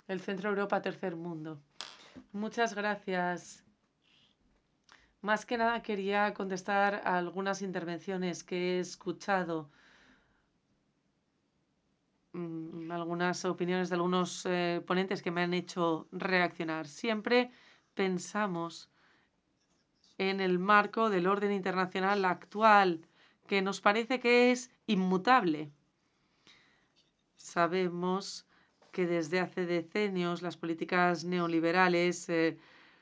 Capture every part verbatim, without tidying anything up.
el Centro Europa Tercer Mundo. Muchas gracias. Más que nada quería contestar a algunas intervenciones que he escuchado, mm, algunas opiniones de algunos eh, ponentes que me han hecho reaccionar. Siempre pensamos en el marco del orden internacional actual, que nos parece que es inmutable. Sabemos que desde hace decenios las políticas neoliberales eh,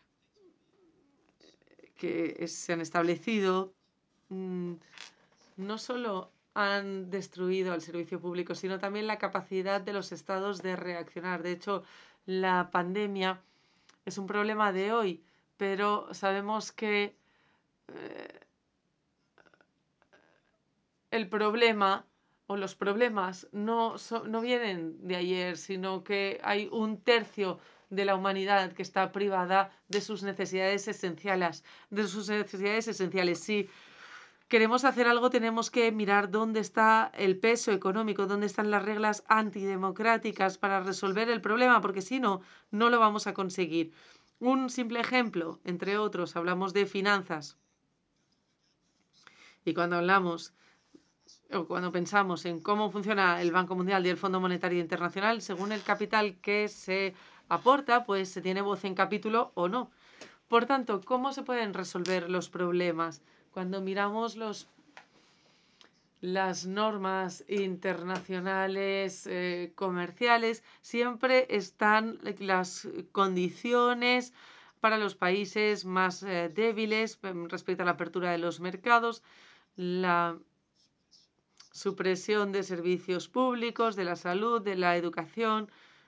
que se han establecido mmm, no solo han destruido el servicio público, sino también la capacidad de los estados de reaccionar. De hecho, la pandemia es un problema de hoy, pero sabemos que eh, el problema o los problemas no, so, no vienen de ayer, sino que hay un tercio de la humanidad que está privada de sus necesidades esenciales. De sus necesidades esenciales. Si queremos hacer algo, tenemos que mirar dónde está el peso económico, dónde están las reglas antidemocráticas para resolver el problema, porque si no, no lo vamos a conseguir. Un simple ejemplo, entre otros, hablamos de finanzas. Y cuando hablamos o cuando pensamos en cómo funciona el Banco Mundial y el Fondo Monetario Internacional, según el capital que se aporta, pues se tiene voz en capítulo o no. Por tanto, ¿cómo se pueden resolver los problemas? Cuando miramos los, las normas internacionales eh, comerciales, siempre están las condiciones para los países más eh, débiles respecto a la apertura de los mercados, la supresión de servicios públicos, de la salud, de la educación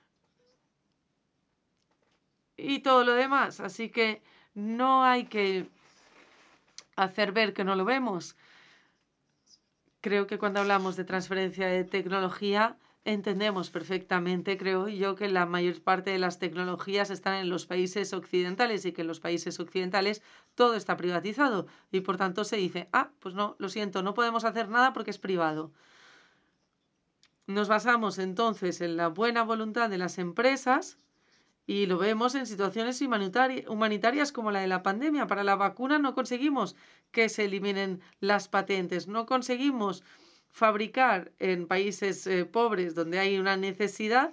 y todo lo demás. Así que no hay que hacer ver que no lo vemos. Creo que cuando hablamos de transferencia de tecnología entendemos perfectamente, creo yo, que la mayor parte de las tecnologías están en los países occidentales y que en los países occidentales todo está privatizado y por tanto se dice, ah, pues no, lo siento, no podemos hacer nada porque es privado. Nos basamos entonces en la buena voluntad de las empresas y lo vemos en situaciones humanitarias como la de la pandemia. Para la vacuna no conseguimos que se eliminen las patentes, no conseguimos fabricar en países eh, pobres donde hay una necesidad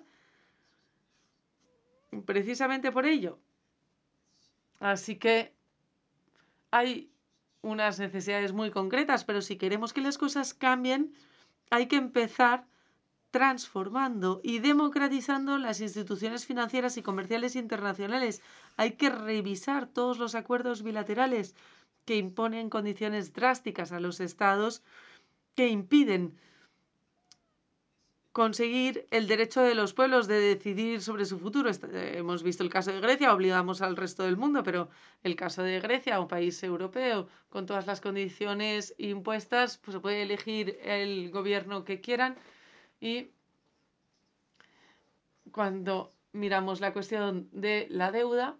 precisamente por ello. Así que hay unas necesidades muy concretas, pero si queremos que las cosas cambien, hay que empezar transformando y democratizando las instituciones financieras y comerciales internacionales. Hay que revisar todos los acuerdos bilaterales que imponen condiciones drásticas a los estados que impiden conseguir el derecho de los pueblos de decidir sobre su futuro. Hemos visto el caso de Grecia, obligamos al resto del mundo, pero el caso de Grecia, un país europeo, con todas las condiciones impuestas, pues se puede elegir el gobierno que quieran. Y cuando miramos la cuestión de la deuda,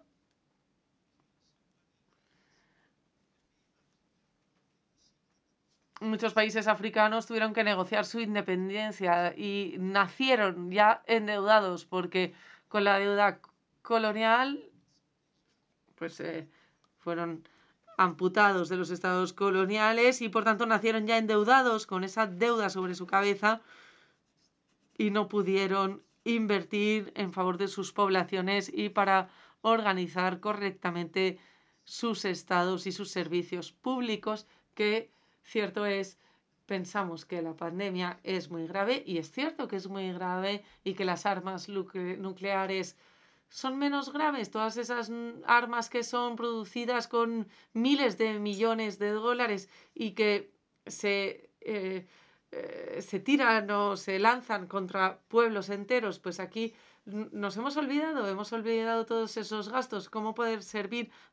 muchos países africanos tuvieron que negociar su independencia y nacieron ya endeudados porque con la deuda colonial pues eh, fueron amputados de los estados coloniales y por tanto nacieron ya endeudados con esa deuda sobre su cabeza y no pudieron invertir en favor de sus poblaciones y para organizar correctamente sus estados y sus servicios públicos, que cierto es, pensamos que la pandemia es muy grave y es cierto que es muy grave y que las armas nucleares son menos graves, todas esas armas que son producidas con miles de millones de dólares y que se eh, eh, se tiran o se lanzan contra pueblos enteros, pues aquí nos hemos olvidado, hemos olvidado todos esos gastos, cómo poder servir